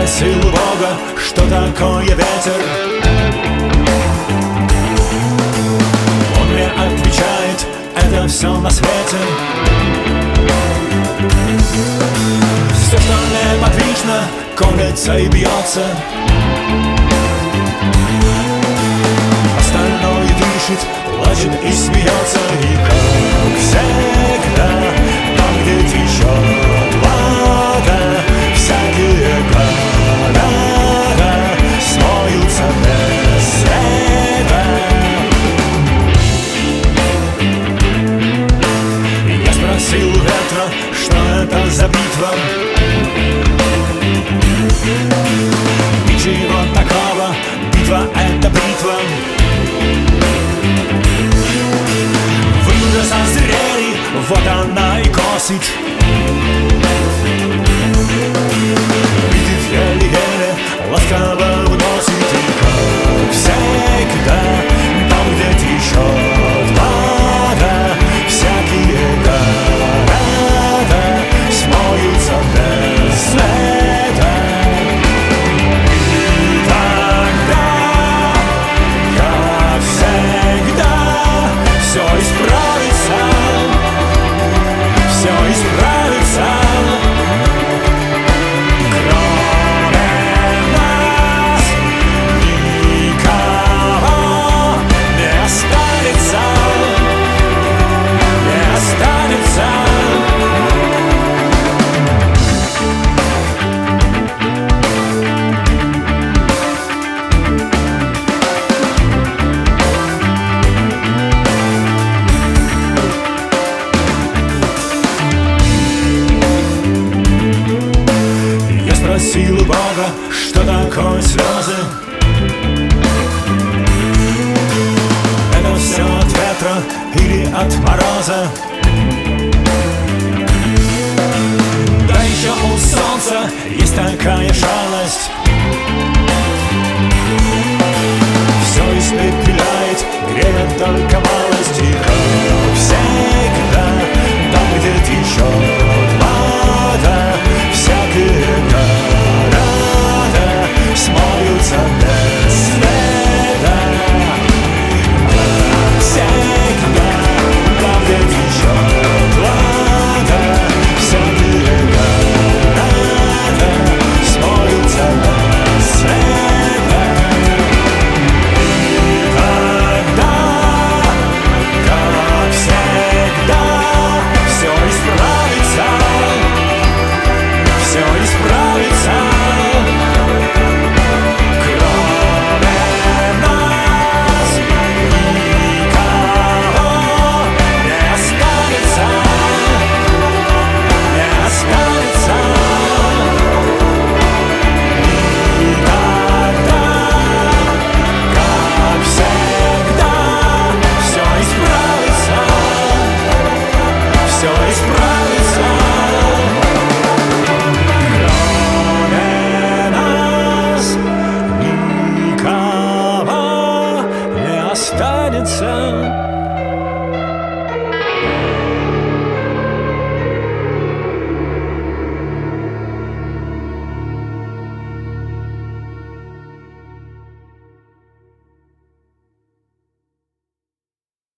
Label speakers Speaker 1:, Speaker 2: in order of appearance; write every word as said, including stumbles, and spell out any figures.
Speaker 1: спросил у Бога, что такое ветер. Он мне отвечает: это все на свете. Все, что неподвижно, колется и бьется, остальное дышит, плачет и смеется. И как всегда, там, где течет вода, всякие города смоются без следа. Я спросил у ветра, что это за битва. Ничего такого, битва — это бритва. Вы уже созрели, вот она и косит. Видит еле-еле, ласково уносит. И как всегда, там, где течет вода, всякие города смоются без следа. И тогда, как всегда, все исправится, все исправится. Кроме нас никого не останется, не останется. Спросил у Бога, что такое слезы. Это все от ветра или от мороза? Да еще у солнца есть такая шалость. Все испепеляет, греет только малость. И как всегда, там, где течет вода, всякие города смоются без следа. Как всегда, там, где течет вода, всякие города смоются без следа. И тогда, как всегда, все исправится, все исправится. Кроме нас никого не останется, не останется. И тогда, как всегда, все исправится, все исправится. Кроме нас никого не останется.